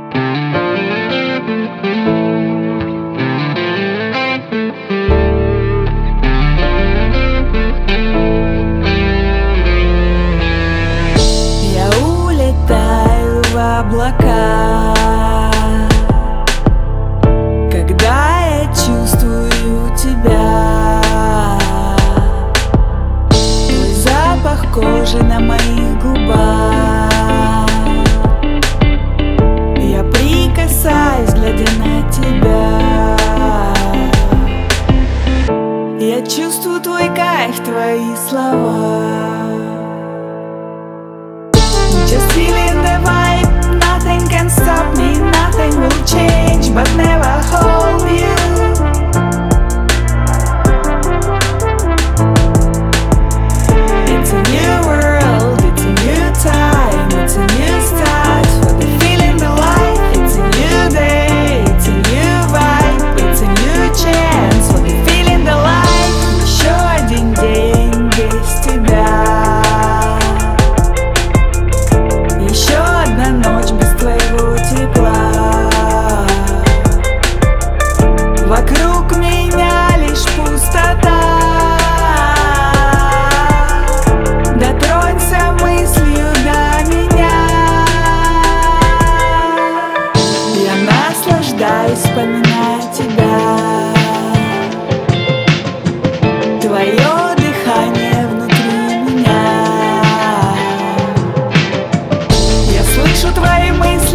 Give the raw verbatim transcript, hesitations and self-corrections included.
Я улетаю в облака, когда я чувствую тебя. Твой запах кожи на моих губах. Я прикасаюсь, глядя на тебя. Я чувствую твой кайф, твои слова. Just feeling the vibe, nothing can stop me, nothing will change, but never hold you. It's a new world, it's a new time, it's a new start. For the feeling, the life, it's a new day, it's a new vibe, it's a new chance. For the feeling, the life, еще один день без тебя. Еще одна ночь без твоего тепла. Вокруг меня лишь пустота. Дотронься мыслью до меня. Я наслаждаюсь, вспоминая тебя. Твое дыхание внутри меня. Я слышу твои мысли.